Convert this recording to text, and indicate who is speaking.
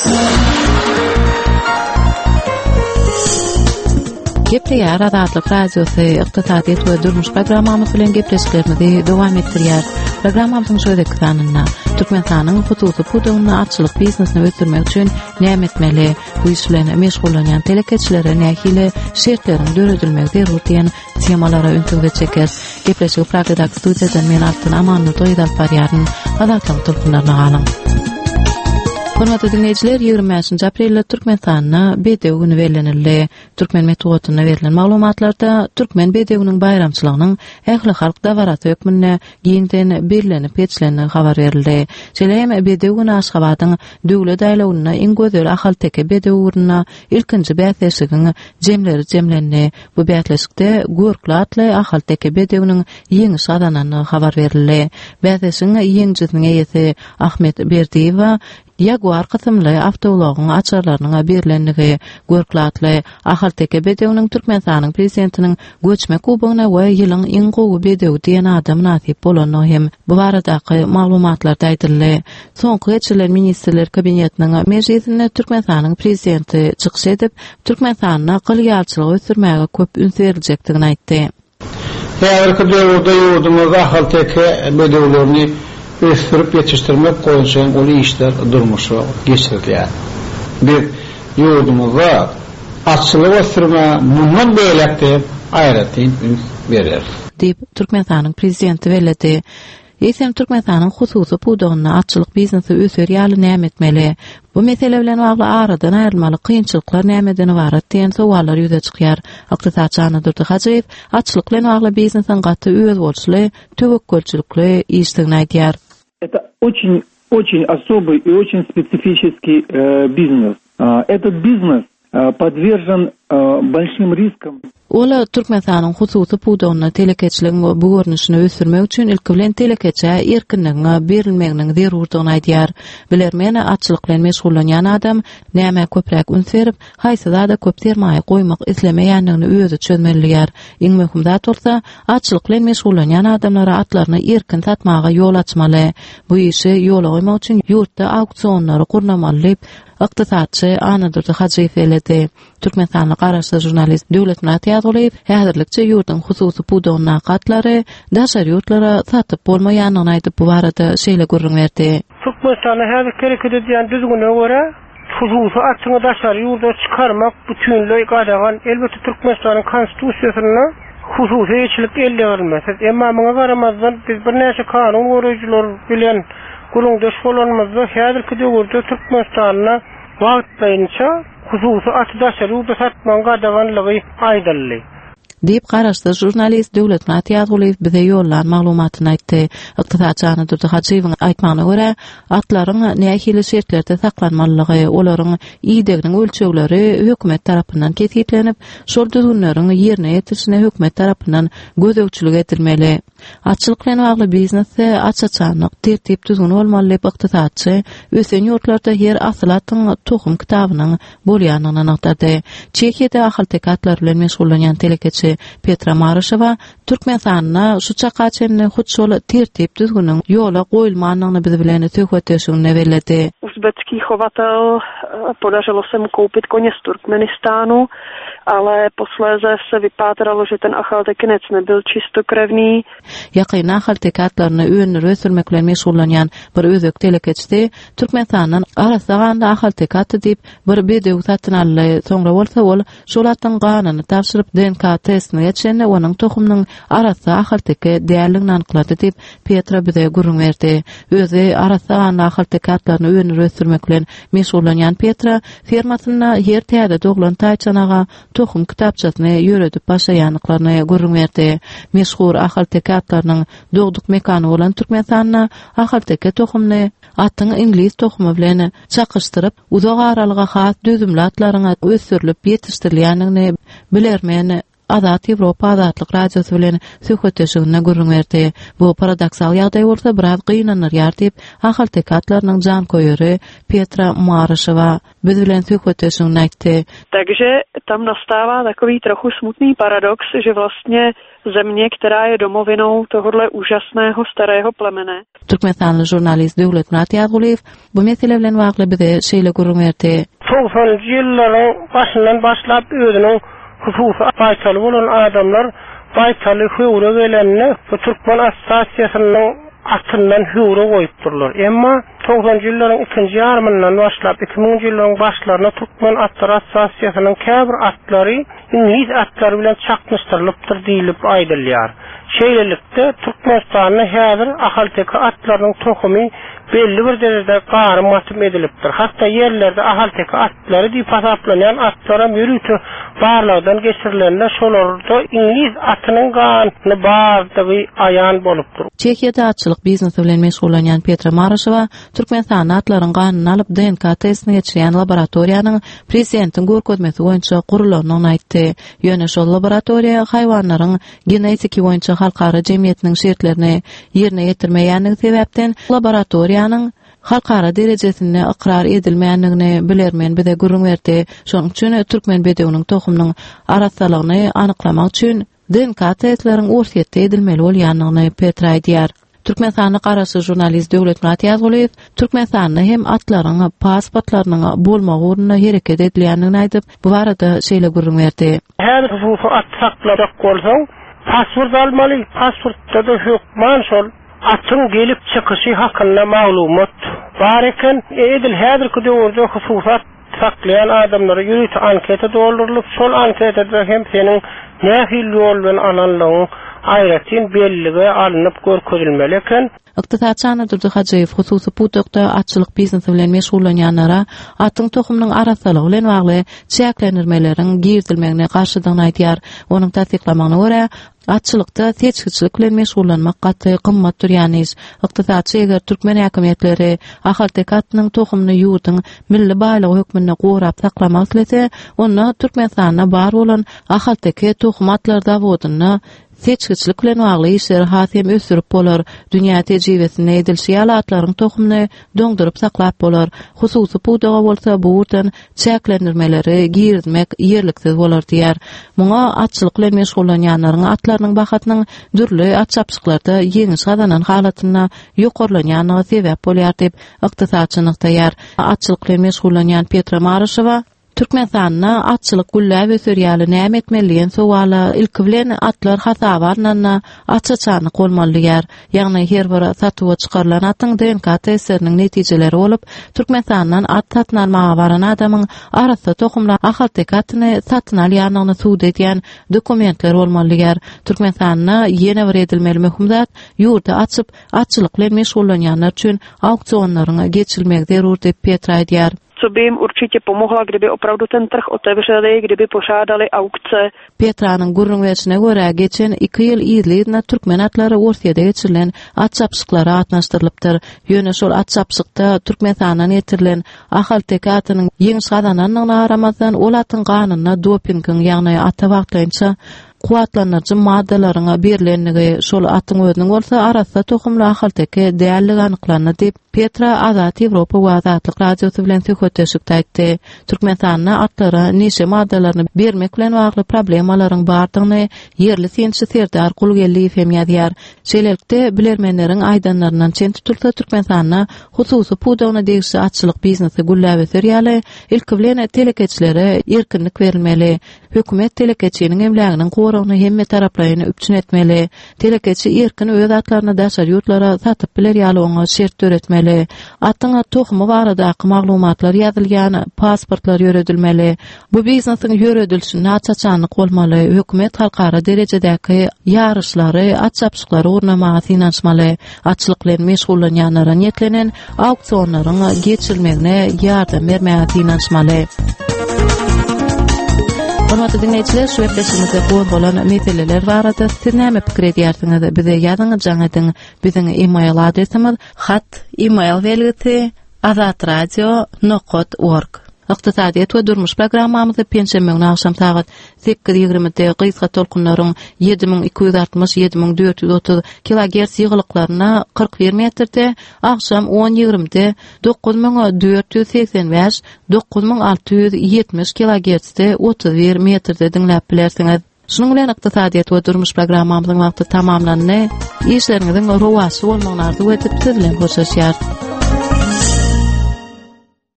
Speaker 1: Gepriyar Azadlyk Radiosu Iqtisadiyet we Durmuş programmamyz bilen gepleşiklerimizi dowam etdirýär. Programmamyzyň şöýdeki sanyna Türkmenistanyň hususy pudugyny atçylyk biznesini ötürmek üçin näme etmeli, bu iş bilen meşgullanýan telekeçilere nähili şertlerini döredilmek zerur diýen temalara öňtüňe çeker. Gepleşik programda studiýadan men Altyn Amanny doýdap barýaryn. Azatlyň tulkunlaryna galyň. Hormatly dinleyijiler, 25 aprelde Türkmenistanyna BDU güni berildi. Türkmen metodyna berilen maglumatlarda Türkmen BDU-nyň bayramçylygynyň ähli halk dawaraty hökmüne giňden berilenip geçilenini habar berildi. Şeýle BDU güni Aşgabatyň döwlet aýlagyna iň gözel ahal teke BDU uruna ilkinji bätleşigiň jemlendi. Bu bätleşikde Görkli atly ahal teke BDU-nyň ýeňi sadanany habar berildi. Bätleşigiň ýeňjisiniň eýesi Ahmet Berdiýew Jaguar kısımlı avtologyň açarlarynyň berilenligi, Görkli ahal teke BDU-nyň Türkmenistanyň prezidentiniň göçmek kubyna we ýylyň iň gowy BDU diýen adam nasip bolanyny hem bu baradaky maglumatlarda aýdyldy. Soňky geçilen ministrler kabinetiniň meclisinde Türkmenistanyň prezidenti çykyş edip, Türkmenistanyň gylýalçylygy ötürmäge köp üns berilejekdigini aýtdy.
Speaker 2: Häzirki döwürde ýurdumyzda ahal teke BDU-laryny ösürüp yetiştirmek koyunçayın olu işler durmuşu geçirilýär. Bir yurdumuzda atçılık ösürme bundan beýlekde aýratyn berer.
Speaker 1: Diýip Türkmenistanyň prezidenti bellädi. Eýsem Türkmenistanyň hususy pudugyny atçylyk biznesi ösürýäli näme etmeli? Bu mesele bilen bagly aradan aýrylmaly kynçylyklar nämeden ibaret diýen sowallar ýüze çykýar. Ykdysatçy Anadurdy Hajaýew atçylyk bilen bagly biznesiň gaty öz bolşly, töwekkülçilikli işdigini aýdýar.
Speaker 3: Это очень особый и очень специфический бизнес. Этот бизнес подвержен большим рискам.
Speaker 1: Ola Türkmenistanyň hususy pudugyny telekeçiligiň bu görnüşini ösürmek üçin ilk bilen telekeçe erkinligiň berilmeginiň zerurdygyny aýdýar. Bilermeni atçylyk bilen meşgullanýan adam näme köprek üns berip, haýsy zada köp sermaýa goýmak islemeýändigini özü çözmelidir. Iň möhüm zat bolsa, atçylyk bilen meşgullanýan adamlara atlaryny erkin satmaga ýol açmaly. Bu işi ýola goýmak üçin ýurtda auksionlary gurnamaly. Ykdysatçy Anadurdy Hajaýew eledi. Türkmenistanyň garaşly jurnalist Döwlet Natyýadowy häzirlikçe ýurtyň hususy pudugyny nakatlary daşary ýurtlara satyp bolmaýanyny aýdyp bu barada şeýle gurrun berdi.
Speaker 4: Türkmenistanyň häzir kerek edýän düzgüne görä hususy atçyny daşary ýurda çykarmak bütünlüğ gadagan elbetde Türkmenistanyň konstitusiýasyna hususy eçilik elde edilmez. Emma muňa garamazdan biz bir näçe kanun goraýjylar bilen guruldaş bolanmazda häzirki döwürde Türkmenistanyň wagt boýunça hususy atdaşary ýurda satmagy gadaganlygy aýdyldy.
Speaker 1: Diýip garaşdy jurnalist Döwlet Natyýadowy bize ýollan maglumatyny aýtdy. Ykdysatçy Anadurdy Hajaýewiň aýtmagyna görä, atlaryň nähili şertlerde saklanmalygy, olaryň iýdeginiň ölçegleri hökümet tarapyndan kesitlenip, şol düzgünleriň ýerine ýetişine hökümet tarapyndan gözegçilik edilmeli. Atçylyk bilen bagly biznesde açaçanlyk, tertip düzgün bolmaly diýip ykdysatçy ösen ýurtlarda her asylatyň tohum kitabynyň bolýanyny anlatdy. Çekiýede ahal tekatlar bilen meşgullanýan telekeçi Petra Maryszowa Türkmenistanyna şu çakaçyny hutşol tertip düzgüniň ýola goýulmanyny biz bilen söhbetleşigini bellädi.
Speaker 5: Uzbecký chovatel podařilo se mu koupit koně z Turkmenistánu, ale posléze se vypátralo, že ten achaltekinec nebyl čistokrevný.
Speaker 1: Ýakyn achaltekatlaryny öňüne ösürmek bilen meşgullanýan bir özek telekeçde Türkmenistanyň arasaganda achaltekat diýip bir BDU satyn aldy. Soňra bolsa ol şol atyň ganyny tapşyryp DNK testine geçende onuň tohumynyň arasy achalteke däliligini anyklady diýip Petra bize gurrun berdi. Özü arasaganda achaltekatlaryny öňüne ösürmek bilen meşgullanýan Petra firmasyna her täze doglan taýçanaga tohum kitapçasyny ýöredip başlaýanlyklaryny gurrun berdi. Meşhur achaltekatlarynyň dogduk mekany bolan Türkmenistanyna achalteke tohumny atyň ingliz tohumy bilen çakyşdyryp uzak aralyga has düzümli atlaryňa ösürilip ýetişdirilýändigini bilermen Azat Ýewropa Azatlyk Radiosy bilen söhbetleşigine gurrun berdi. Bu paradoksal ýagdaý bolsa biraz gynanýar ýardyp, ahal tekatlarynyň jan koýary Petra Maryszowa biz bilen söhbetleşigine aýtdy.
Speaker 5: Takže tam nastává takový trochu smutný paradox, že vlastně země, která je domovinou tohohle úžasného starého plemene.
Speaker 1: Türkmenstanly jurnalist Döwlet Murat Ýaguliýew bu mesele bilen wagly bize şeýle gurrun berdi.
Speaker 4: 90-njy ýyllaryň başyndan başlap özüniň hususy aýtaly bolan adamlar baýtaly hüwre gelenini bu Türkmen Assosiasiýasynyň atyndan hüwre goýupdyrlar. Emma 90-njy ýyllaryň ikinji ýarmyndan başlap 2000-njy ýyllaryň başlaryna Türkmen Assosiasiýasynyň käbir atlary İngiliz atlary bilen çakmışdyrylypdyr diýilip aýdylýar. Şeýlelikde Türkmenistanyň häzir ahalteka atlarynyň tohumy belli bir derejede garmatym edilipdir. Hatda yerlerde ahalteka atlary diýip hasaplanýan atlara ýürüýti barlardan geçirilende şolarda İngiliz atynyň ganyny bardygy aýan bolupdyr.
Speaker 1: Çekiýada atçylyk biznesi bilen meşgullanýan Petra Maryszowa Türkmenistan atlaryň ganyny alyp DNK testine geçirýän laboratoriýanyň prezidentiň görkezmesi boýunça gurulanyny aýtdy. Ýöne şol laboratoriýa haýwanlaryň genetiki boýunça halkara jemgyýetiniň şertlerini ýerine ýetirmeýänligi sebäpden laboratoriýanyň halkara derejesinde ikrar edilmeýänligini bilermen bize gurrun berdi. Şonuň üçin türkmen bedewiniň tohumynyň arasalygyny anyklamak üçin DNK testleriň ursiýetde edilmeli bolýanlygyny Petra aýdýar. Türkmenistanyň garasy jurnalist Döwlet Murat Ýaguliýew Türkmenistanyň hem atlaryň pasportlarynyň bolmagy uruny hereket edilýänligini aýdyp, bu barada şeýle gurrun berdi.
Speaker 4: Her hususy at saklamak bolsaň, pasport almaly, pasportda da hökman şol atın gelip çıkışı hakkında maglumat bar eken, edil häzirki döwürde hususat saklayan adamlara ýürüýti anketa doldurylyp, şol anketede hem senin nähil ýol bilen alanlygyň aýratyn belligi alınıp görkezilmeli eken.
Speaker 1: Iqtisadçy Durdy Hajaýew hususy putokda atçylyk biznesi bilen meşgullanýanlara atyň tohumynyň arasalygy bilen bagly çäklendirmeleriň girdilmegine garşydygyny aýdýar. Onuň tasdiklamagyna görä, atçylykda seçkiçilik bilen meşgullanmak gaty gymmat durýan iş. Iqtisadçy eger türkmen häkimetleri ahaltekatynyň tohumyny ýurtyň milli baýlygy hökmünde gorap saklamak dilese, onda Türkmenistana bar bolan ahalteka tohumatlar zawodyny seçkiçilik bilen bagly işler hasem ösürip bolar. Dünýä tejribesinde edilýän atlaryň tohumyny doňdurup saklap bolar. Hususy pudaga bolsa bu urdan çäklendirmeleri girdmek ýerliksiz bolar diýär. Muňa atçylyk bilen meşgullanýanlaryň atlarynyň bahatynyň dürli atçapçyklarda ýeňiş gazanan halatyna ýokarlanýanyny sebäp bolýar diýip yktysadçylyk taýýar. Atçylyk bilen meşgullanýan Petra Maryszowa Türkmenistanyň atçylyk güllä we seriýaly näme etmeliligin sowala ilki bilen atlar hasabarna atçaçany bolmalydyr. Ýagny her bir satywa çykarylan atyň DNK testläriniň netijeleri bolup, Türkmenistanyň at satnalmaga baran adamyň arasynda tohumlar ahaltekatyny satyn alýanlygyny suwd edýän dokumentler bolmalydyr. Türkmenistanyň ýene bir edilmeli möhümzat ýurda açyp atçylyk bilen meşgullanýanlar üçin auksionlaryň geçilmegi zerur diýip Petra aýdýar.
Speaker 5: Co by jim určitě pomohla, kdyby opravdu ten trh otevřeli, kdyby pořádali aukce.
Speaker 1: Petranyň gurrun berişine görä geçen 2 ýyl ýylyna türkmen atlary Orsiýada geçirilen at çapşyklary atnaşdyrylypdyr. Ýöne şol at çapşykda Türkmenistanyň getirilen ahaltekatynyň ýeňiş gadananyna aramazdan ol atyň ganyna dopingiň, ýagny ata wagtynça kuwatlanýarjy maddalaryňa berilenligi şol atyň özüniň bolsa arasynda tohumly ahalteka dälligi anyklandy diýip Petra Azat Ýewropa we Azatlyk Radiosy bilen söhbetleşikde aýtdy. Türkmenistanyň atlary neşe maddalaryny bermek bilen bagly problemalaryň bardygyny ýerli sençi Serdar Gulgelliýew hem ýazýar. Şeýlelikde bilermenleriň aýdanlaryndan çen tutulsa Türkmenistanyň hususy pudagyna degişli atçylyk biznesi güllä we seriýaly ilki bilen telekeçilere erkinlik berilmeli. Hökümet telekeçiniň emleginiň goragyny hemme taraplaryny üpçün etmeli. Telekeçi erkin öz atlaryny daşary ýurtlara satyp biler ýalygyny şert töretmeli. Atyň tohumy barada maglumatlar ýazylýan pasportlar ýöredilmeli. Bu biznesiň ýöredilişine açaçanyk bolmaly. Hökümet halkara derejedäki ýaryşlary, atçapşyklary ornamagy finanşmaly. Atçylyk bilen meşgullanýanlara niýetlenen auksionlaryň geçirilmegine ýardam bermäge finanşmaly. Hormatly dinleýijiler, şu webdeşimizde gowy bolan meseleler barada siz näme pikir edýärsiňiz? Bize ýazyňyz, jaňadyň biziň e-mail adresimiz hat email belgisi azatradio.org. Iqtisadiýet we durmuş programmamyzda pensiýa akşam saat 8:20-de Gysga tolkunlaryň 7260-7430 kHz ýygylyklaryna 41 metrde, akşam 10:20-de 9485-9670 kHz-de 31 metrde dinläp bilersiňiz. Şunun bilen iqtisadiýet we durmuş programmamyzyň wagty tamamlandy. İşleriňiziň rowasy bolmagyny arzu edip sizden hoşlaşýar.